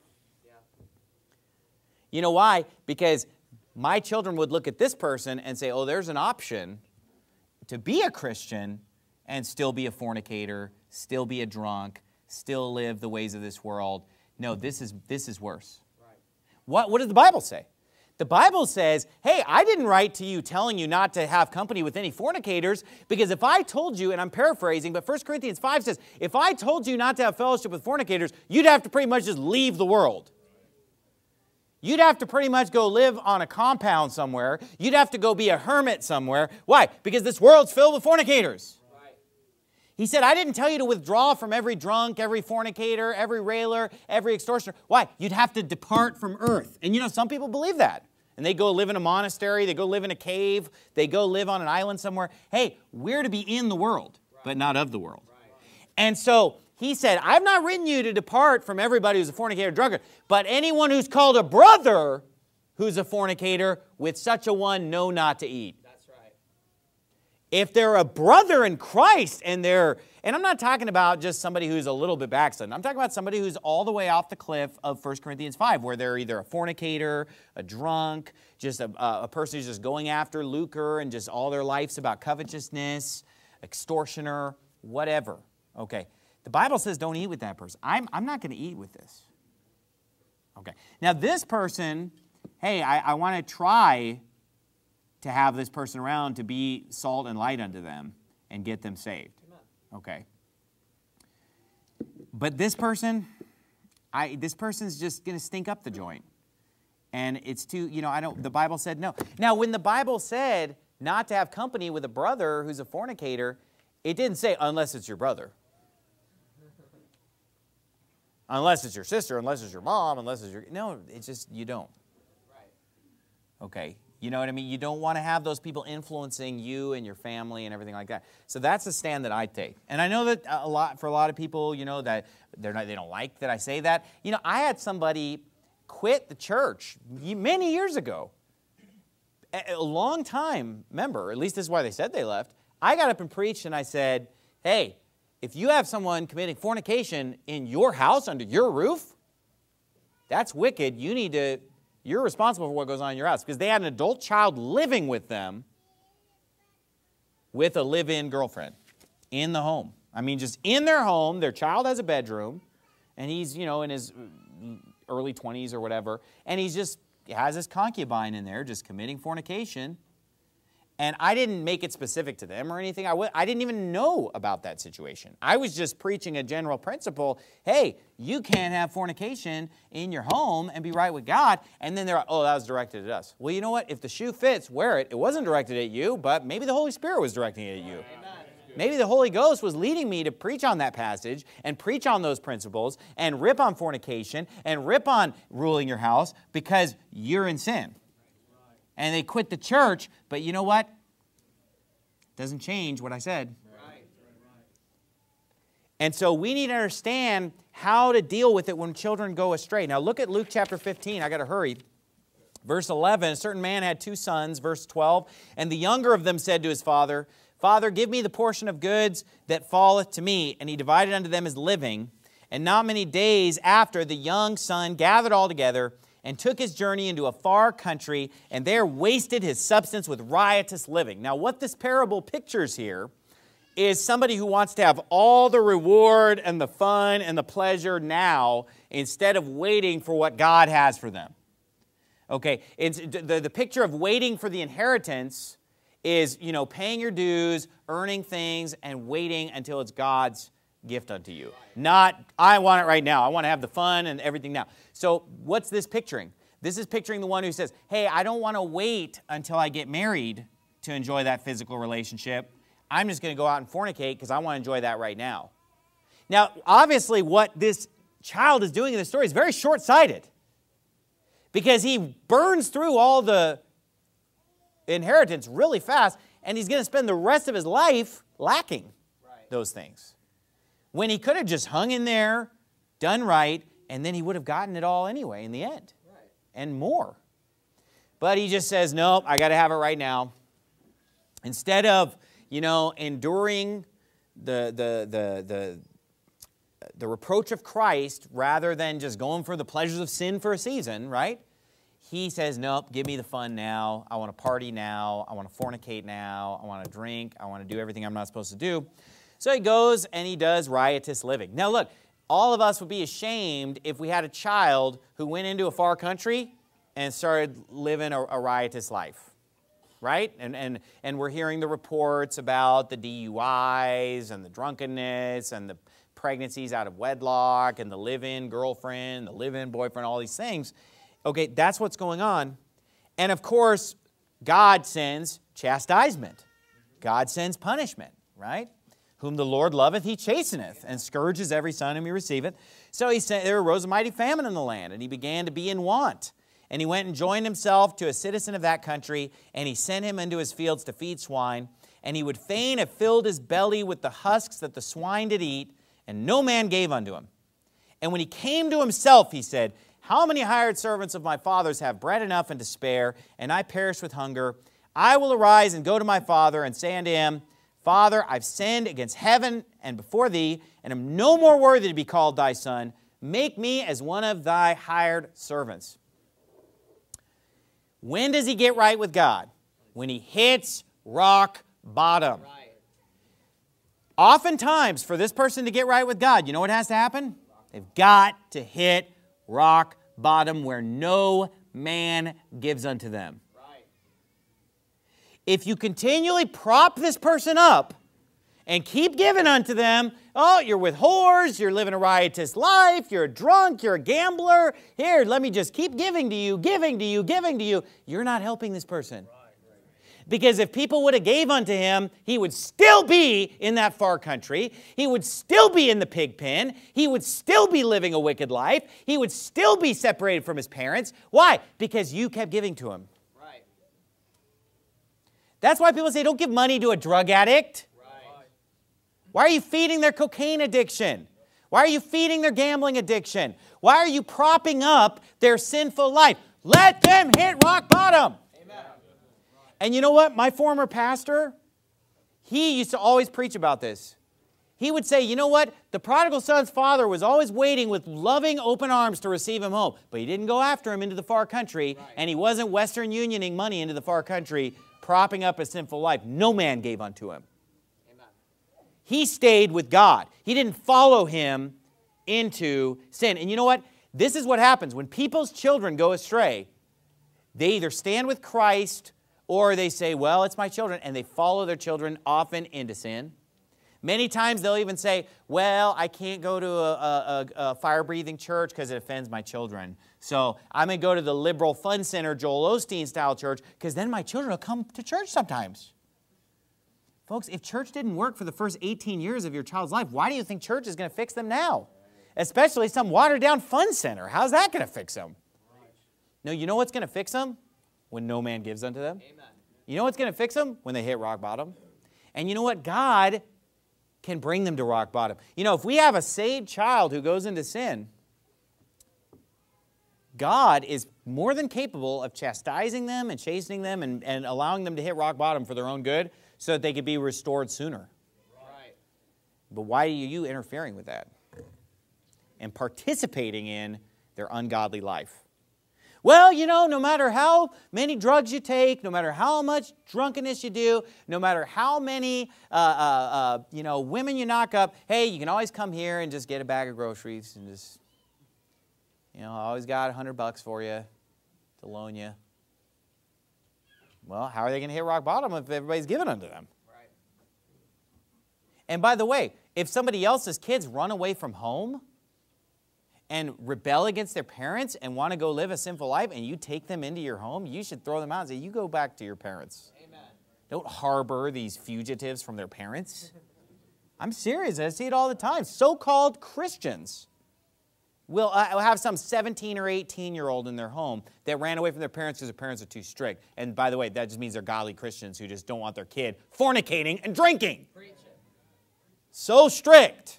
You know why? Because my children would look at this person and say, oh, there's an option to be a Christian and still be a fornicator, still be a drunk, still live the ways of this world. No, this is worse. Right. What does the Bible say? The Bible says, hey, I didn't write to you telling you not to have company with any fornicators, because if I told you, and I'm paraphrasing, but 1 Corinthians 5 says, if I told you not to have fellowship with fornicators, you'd have to pretty much just leave the world. You'd have to pretty much go live on a compound somewhere. You'd have to go be a hermit somewhere. Why? Because this world's filled with fornicators. Right. He said, I didn't tell you to withdraw from every drunk, every fornicator, every railer, every extortioner. Why? You'd have to depart from earth. And you know, some people believe that. And they go live in a monastery. They go live in a cave. They go live on an island somewhere. Hey, we're to be in the world, but not of the world. Right. And so he said, I've not written you to depart from everybody who's a fornicator, drunkard, but anyone who's called a brother who's a fornicator, with such a one know not to eat. That's right. If they're a brother in Christ and I'm not talking about just somebody who's a little bit backslidden. I'm talking about somebody who's all the way off the cliff of 1 Corinthians 5, where they're either a fornicator, a drunk, just a person who's just going after lucre and just all their life's about covetousness, extortioner, whatever. Okay. The Bible says don't eat with that person. I'm not going to eat with this. Okay. Now this person, hey, I want to try to have this person around to be salt and light unto them and get them saved. Okay. But this person's just going to stink up the joint. And it's too, the Bible said no. Now, when the Bible said not to have company with a brother who's a fornicator, it didn't say unless it's your brother. Unless it's your sister, unless it's your mom, unless it's your... No, it's just you don't. Okay. You know what I mean? You don't want to have those people influencing you and your family and everything like that. So that's the stand that I take. And I know that for a lot of people, that they don't like that I say that. I had somebody quit the church many years ago. A long time member, at least this is why they said they left. I got up and preached and I said, hey, if you have someone committing fornication in your house under your roof, that's wicked. You're responsible for what goes on in your house, because they had an adult child living with them with a live-in girlfriend in the home. I mean, just in their home, their child has a bedroom, and he's, in his early 20s or whatever, and he has his concubine in there just committing fornication. And I didn't make it specific to them or anything. I didn't even know about that situation. I was just preaching a general principle. Hey, you can't have fornication in your home and be right with God. And then they're like, oh, that was directed at us. Well, you know what? If the shoe fits, wear it. It wasn't directed at you, but maybe the Holy Spirit was directing it at you. Maybe the Holy Ghost was leading me to preach on that passage and preach on those principles and rip on fornication and rip on ruling your house because you're in sin. And they quit the church, but you know what? Doesn't change what I said. Right. And so we need to understand how to deal with it when children go astray. Now look at Luke chapter 15. I got to hurry. Verse 11, a certain man had 2 sons. Verse 12, and the younger of them said to his father, Father, give me the portion of goods that falleth to me. And he divided unto them his living. And not many days after, the young son gathered all together and took his journey into a far country, and there wasted his substance with riotous living. Now, what this parable pictures here is somebody who wants to have all the reward and the fun and the pleasure now instead of waiting for what God has for them. Okay, it's the picture of waiting for the inheritance is, paying your dues, earning things, and waiting until it's God's gift unto you. Not, I want it right now. I want to have the fun and everything now. So what's this picturing? This is picturing the one who says, hey, I don't want to wait until I get married to enjoy that physical relationship. I'm just going to go out and fornicate because I want to enjoy that right now. Now, obviously, what this child is doing in the story is very short-sighted, because he burns through all the inheritance really fast, and he's going to spend the rest of his life lacking those things. When he could have just hung in there, done right, and then he would have gotten it all anyway in the end. Right. And more. But he just says, nope, I got to have it right now. Instead of, enduring the reproach of Christ rather than just going for the pleasures of sin for a season, right? He says, nope, give me the fun now. I want to party now. I want to fornicate now. I want to drink. I want to do everything I'm not supposed to do. So he goes and he does riotous living. Now look, all of us would be ashamed if we had a child who went into a far country and started living a riotous life, right? And we're hearing the reports about the DUIs and the drunkenness and the pregnancies out of wedlock and the live-in girlfriend, the live-in boyfriend, all these things. Okay, that's what's going on. And of course, God sends chastisement. God sends punishment, right? Whom the Lord loveth, he chasteneth, and scourges every son whom he receiveth. So he said, there arose a mighty famine in the land, and he began to be in want. And he went and joined himself to a citizen of that country, and he sent him into his fields to feed swine. And he would fain have filled his belly with the husks that the swine did eat, and no man gave unto him. And when he came to himself, he said, how many hired servants of my father's have bread enough and to spare, and I perish with hunger? I will arise and go to my father and say unto him, Father, I've sinned against heaven and before thee, and am no more worthy to be called thy son. Make me as one of thy hired servants. When does he get right with God? When he hits rock bottom. Right. Oftentimes, for this person to get right with God, you know what has to happen? They've got to hit rock bottom where no man gives unto them. Right. If you continually prop this person up and keep giving unto them, oh, you're with whores, you're living a riotous life, you're a drunk, you're a gambler, here, let me just keep giving to you, giving to you, giving to you, you're not helping this person. Because if people would have gave unto him, he would still be in that far country. He would still be in the pig pen. He would still be living a wicked life. He would still be separated from his parents. Why? Because you kept giving to him. Right. That's why people say, don't give money to a drug addict. Right. Why are you feeding their cocaine addiction? Why are you feeding their gambling addiction? Why are you propping up their sinful life? Let them hit rock bottom. And you know what? My former pastor, he used to always preach about this. He would say, you know what? The prodigal son's father was always waiting with loving open arms to receive him home. But he didn't go after him into the far country, and he wasn't Western Unioning money into the far country, propping up a sinful life. No man gave unto him. Amen. He stayed with God. He didn't follow him into sin. And you know what? This is what happens. When people's children go astray, they either stand with Christ or they say, well, it's my children, and they follow their children often into sin. Many times they'll even say, well, I can't go to a fire-breathing church because it offends my children. So I'm going to go to the liberal fun center, Joel Osteen-style church, because then my children will come to church sometimes. Folks, if church didn't work for the first 18 years of your child's life, why do you think church is going to fix them now? Especially some watered-down fun center. How's that going to fix them? No, you know what's going to fix them? When no man gives unto them. Amen. You know what's going to fix them? When they hit rock bottom. And you know what? God can bring them to rock bottom. You know, if we have a saved child who goes into sin, God is more than capable of chastising them and chastening them and allowing them to hit rock bottom for their own good so that they could be restored sooner. Right. But why are you interfering with that and participating in their ungodly life? Well, you know, no matter how many drugs you take, no matter how much drunkenness you do, no matter how many, women you knock up, hey, you can always come here and just get a bag of groceries and just, I always got $100 for you to loan you. Well, how are they going to hit rock bottom if everybody's giving unto them? Right. And by the way, if somebody else's kids run away from home and rebel against their parents and want to go live a sinful life and you take them into your home, you should throw them out and say, you go back to your parents. Amen. Don't harbor these fugitives from their parents. I'm serious. I see it all the time. So-called Christians will have some 17 or 18-year-old in their home that ran away from their parents because their parents are too strict. And by the way, that just means they're godly Christians who just don't want their kid fornicating and drinking. So strict.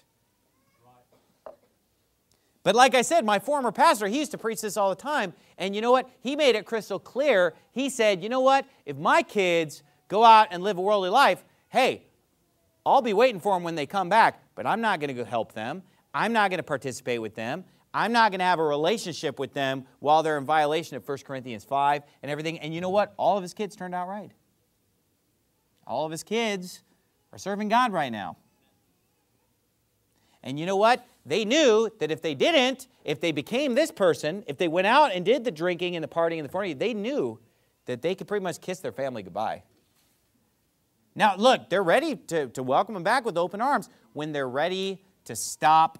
But like I said, my former pastor, he used to preach this all the time. And you know what? He made it crystal clear. He said, you know what? If my kids go out and live a worldly life, hey, I'll be waiting for them when they come back, but I'm not going to go help them. I'm not going to participate with them. I'm not going to have a relationship with them while they're in violation of 1 Corinthians 5 and everything. And you know what? All of his kids turned out right. All of his kids are serving God right now. And you know what? They knew that if they didn't, if they became this person, if they went out and did the drinking and the partying and the fornicating, they knew that they could pretty much kiss their family goodbye. Now, look, they're ready to welcome them back with open arms when they're ready to stop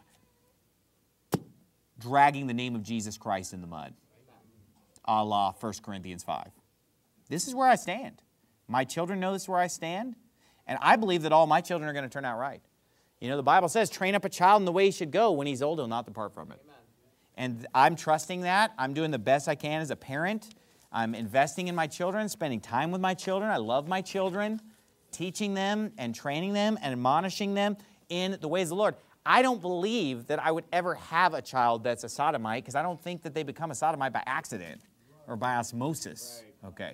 dragging the name of Jesus Christ in the mud, a la 1 Corinthians 5. This is where I stand. My children know this is where I stand, and I believe that all my children are going to turn out right. You know, the Bible says, train up a child in the way he should go. When he's old, he'll not depart from it. Amen. And I'm trusting that. I'm doing the best I can as a parent. I'm investing in my children, spending time with my children. I love my children, teaching them and training them and admonishing them in the ways of the Lord. I don't believe that I would ever have a child that's a sodomite because I don't think that they become a sodomite by accident or by osmosis. Okay.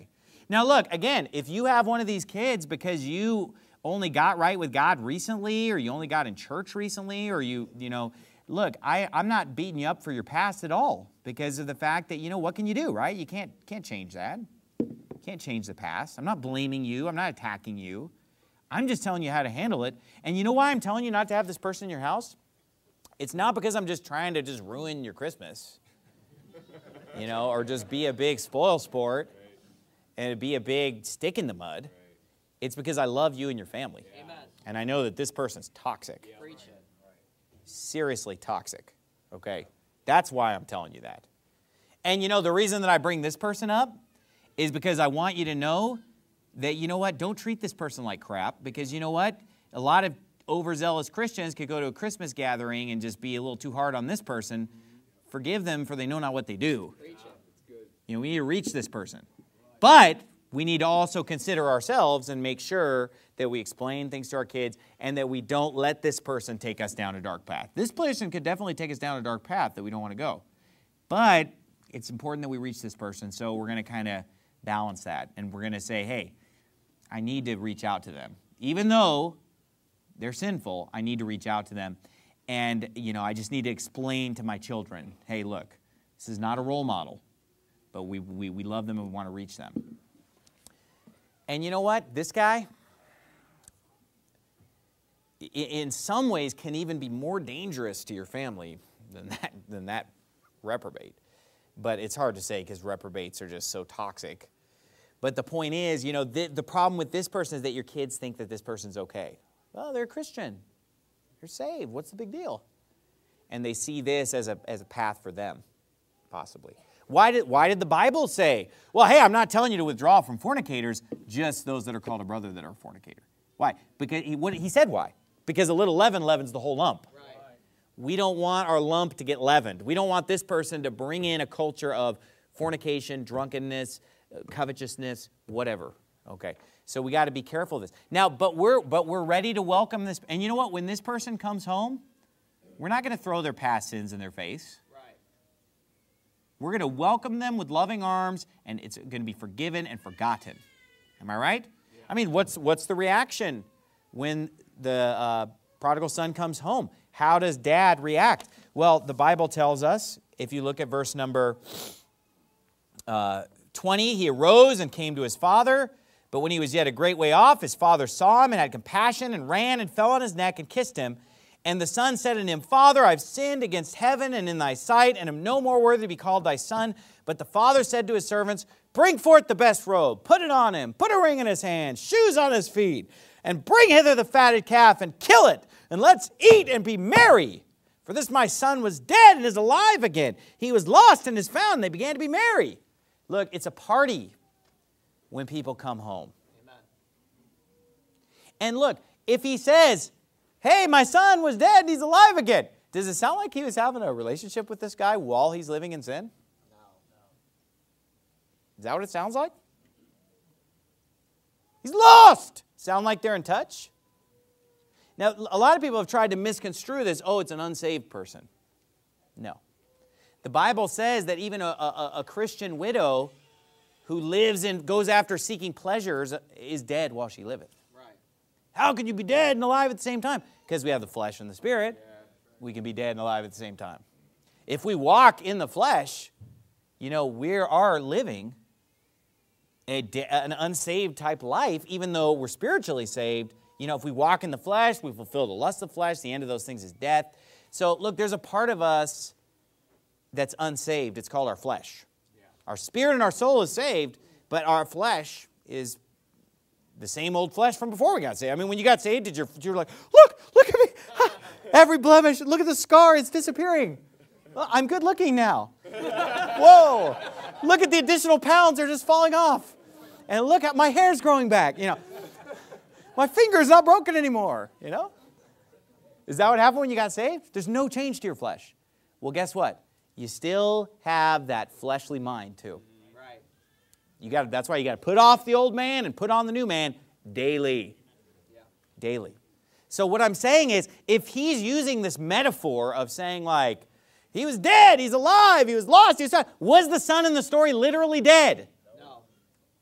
Now look, again, if you have one of these kids because you only got right with God recently, or you only got in church recently, or you know, look, I'm not beating you up for your past at all because of the fact that, you know, what can you do, right? You can't change that. You can't change the past. I'm not blaming you. I'm not attacking you. I'm just telling you how to handle it. And you know why I'm telling you not to have this person in your house? It's not because I'm just trying to just ruin your Christmas, you know, or just be a big spoil sport and be a big stick in the mud. It's because I love you and your family. Amen. And I know that this person's toxic. Yeah. Seriously toxic. Okay? That's why I'm telling you that. And you know, the reason that I bring this person up is because I want you to know that, you know what, don't treat this person like crap, because you know what? A lot of overzealous Christians could go to a Christmas gathering and just be a little too hard on this person. Forgive them, for they know not what they do. You know, we need to reach this person. But we need to also consider ourselves and make sure that we explain things to our kids and that we don't let this person take us down a dark path. This person could definitely take us down a dark path that we don't want to go. But it's important that we reach this person, so we're going to kind of balance that. And we're going to say, hey, I need to reach out to them. Even though they're sinful, I need to reach out to them. And, you know, I just need to explain to my children, hey, look, this is not a role model, but we love them and we want to reach them. And you know what? This guy, in some ways, can even be more dangerous to your family than that reprobate. But it's hard to say because reprobates are just so toxic. But the point is, you know, the problem with this person is that your kids think that this person's okay. Well, they're a Christian. They're saved. What's the big deal? And they see this as a path for them, possibly. Why did the Bible say, well, hey, I'm not telling you to withdraw from fornicators, just those that are called a brother that are a fornicator? Why? Because he said why. Because a little leaven leavens the whole lump. Right. We don't want our lump to get leavened. We don't want this person to bring in a culture of fornication, drunkenness, covetousness, whatever. Okay. So we got to be careful of this. Now, but we're ready to welcome this. And you know what? When this person comes home, we're not going to throw their past sins in their face. We're going to welcome them with loving arms, and it's going to be forgiven and forgotten. Am I right? Yeah. I mean, what's the reaction when the prodigal son comes home? How does dad react? Well, the Bible tells us, if you look at verse number 20, he arose and came to his father, but when he was yet a great way off, his father saw him and had compassion and ran and fell on his neck and kissed him. And the son said unto him, Father, I've sinned against heaven and in thy sight, and am no more worthy to be called thy son. But the father said to his servants, Bring forth the best robe, put it on him, put a ring in his hand, shoes on his feet, and bring hither the fatted calf, and kill it, and let's eat and be merry. For this my son was dead and is alive again. He was lost and is found, and they began to be merry. Look, it's a party when people come home. Amen. And look, if he says, hey, my son was dead and he's alive again, does it sound like he was having a relationship with this guy while he's living in sin? No. Is that what it sounds like? He's lost. Sound like they're in touch? Now, a lot of people have tried to misconstrue this. Oh, it's an unsaved person. No. The Bible says that even a Christian widow who lives and goes after seeking pleasures is dead while she liveth. How can you be dead and alive at the same time? Because we have the flesh and the spirit. We can be dead and alive at the same time. If we walk in the flesh, you know, we are living an unsaved type life, even though we're spiritually saved. You know, if we walk in the flesh, we fulfill the lust of the flesh. The end of those things is death. So, look, there's a part of us that's unsaved. It's called our flesh. Yeah. Our spirit and our soul is saved, but our flesh is the same old flesh from before we got saved. I mean, when you got saved, you were like, look at me. Every blemish, look at the scar, it's disappearing. Well, I'm good looking now. Whoa. Look at the additional pounds, they're just falling off. And look at my hair's growing back, you know. My finger's not broken anymore, you know. Is that what happened when you got saved? There's no change to your flesh. Well, guess what? You still have that fleshly mind too. That's why you got to put off the old man and put on the new man daily. Yeah. Daily. So what I'm saying is, if he's using this metaphor of saying like, he was dead, he's alive, he was lost, he was the son in the story literally dead? No.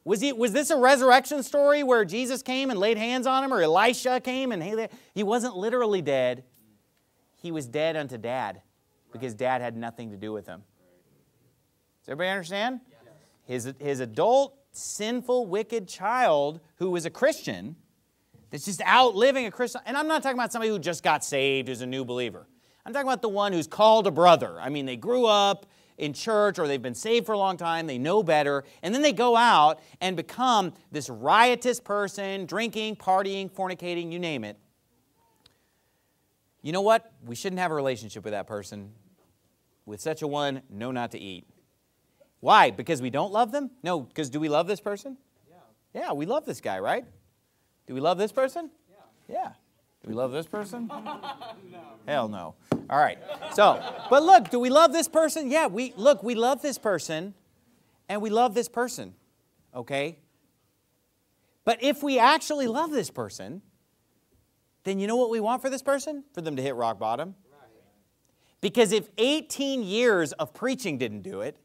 Was this a resurrection story where Jesus came and laid hands on him, or Elisha came and he wasn't literally dead. He was dead unto Dad because Dad had nothing to do with him. Does everybody understand? Yes. His adult, sinful, wicked child who was a Christian that's just out living a Christian. And I'm not talking about somebody who just got saved, who's a new believer. I'm talking about the one who's called a brother. I mean, they grew up in church or they've been saved for a long time, they know better, and then they go out and become this riotous person, drinking, partying, fornicating, you name it. You know what? We shouldn't have a relationship with that person. With such a one, no, not to eat. Why? Because we don't love them? No, because do we love this person? Yeah, we love this guy, right? Do we love this person? Yeah. Do we love this person? No. Hell no. All right. So, but look, do we love this person? Yeah, we love this person, and we love this person, okay? But if we actually love this person, then you know what we want for this person? For them to hit rock bottom. Because if 18 years of preaching didn't do it,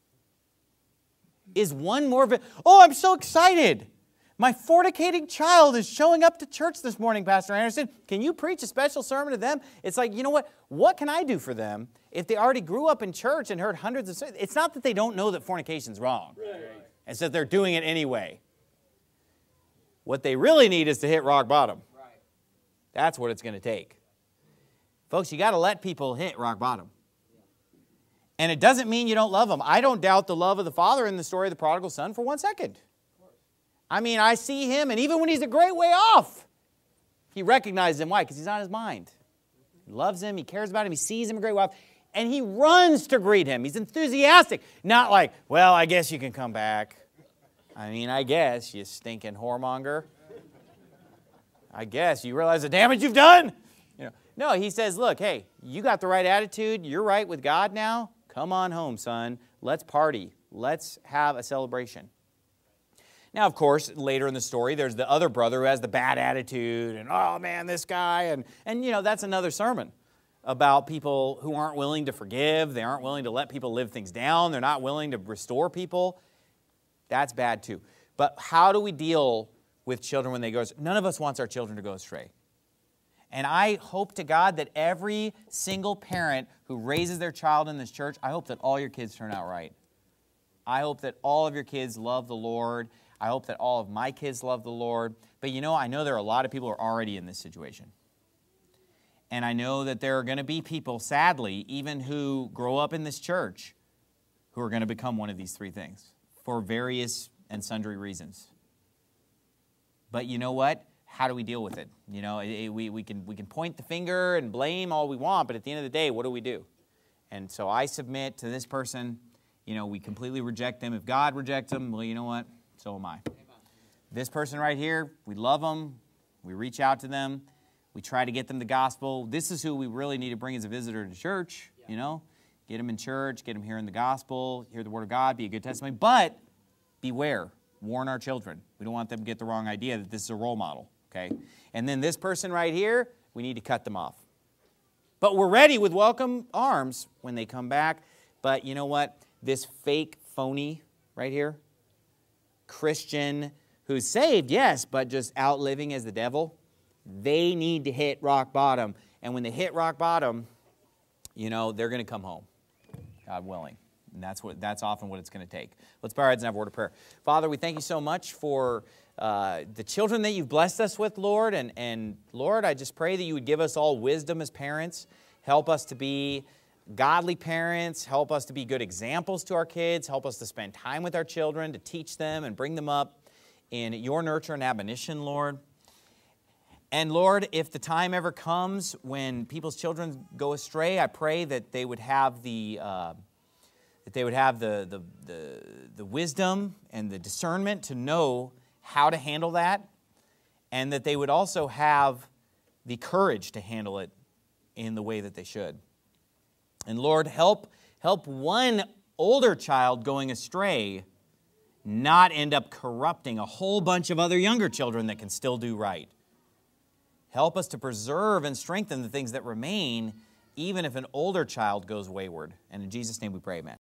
is one more of it? Oh, I'm so excited. My fornicating child is showing up to church this morning, Pastor Anderson. Can you preach a special sermon to them? It's like, you know what? What can I do for them if they already grew up in church and heard hundreds of sermons? It's not that they don't know that fornication's wrong. Right. It's that they're doing it anyway. What they really need is to hit rock bottom. Right. That's what it's going to take. Folks, you got to let people hit rock bottom. And it doesn't mean you don't love them. I don't doubt the love of the Father in the story of the prodigal son for 1 second. I mean, I see him, and even when he's a great way off, he recognizes him. Why? Because he's on his mind. He loves him. He cares about him. He sees him a great way off. And he runs to greet him. He's enthusiastic. Not like, well, I guess you can come back. I mean, I guess, you stinking whoremonger. I guess you realize the damage you've done. You know, no, he says, look, hey, you got the right attitude. You're right with God now. Come on home, son. Let's party. Let's have a celebration. Now, of course, later in the story, there's the other brother who has the bad attitude, and, oh, man, this guy. And you know, that's another sermon about people who aren't willing to forgive. They aren't willing to let people live things down. They're not willing to restore people. That's bad, too. But how do we deal with children when they go astray? None of us wants our children to go astray. And I hope to God that every single parent who raises their child in this church, I hope that all your kids turn out right. I hope that all of your kids love the Lord. I hope that all of my kids love the Lord. But you know, I know there are a lot of people who are already in this situation. And I know that there are going to be people, sadly, even who grow up in this church, who are going to become one of these three things for various and sundry reasons. But you know what? How do we deal with it? You know, we can point the finger and blame all we want, but at the end of the day, what do we do? And so I submit to this person. You know, we completely reject them. If God rejects them, well, you know what? So am I. Amen. This person right here, we love them. We reach out to them. We try to get them the gospel. This is who we really need to bring as a visitor to church, you know. Get them in church, get them hearing the gospel, hear the word of God, be a good testimony. But beware, warn our children. We don't want them to get the wrong idea that this is a role model, okay? And then this person right here, we need to cut them off. But we're ready with welcome arms when they come back. But you know what? This fake phony right here, Christian who's saved, yes, but just out living as the devil, they need to hit rock bottom. And when they hit rock bottom, you know, they're going to come home, God willing. And that's often what it's going to take. Let's bow our heads and have a word of prayer. Father, we thank you so much for the children that you've blessed us with, Lord. And Lord, I just pray that you would give us all wisdom as parents. Help us to be godly parents. Help us to be good examples to our kids. Help us to spend time with our children, to teach them and bring them up in your nurture and admonition, Lord. And Lord, if the time ever comes when people's children go astray, I pray that they would have the wisdom and the discernment to know how to handle that, and that they would also have the courage to handle it in the way that they should. And Lord, help one older child going astray not end up corrupting a whole bunch of other younger children that can still do right. Help us to preserve and strengthen the things that remain, even if an older child goes wayward. And in Jesus' name we pray, amen.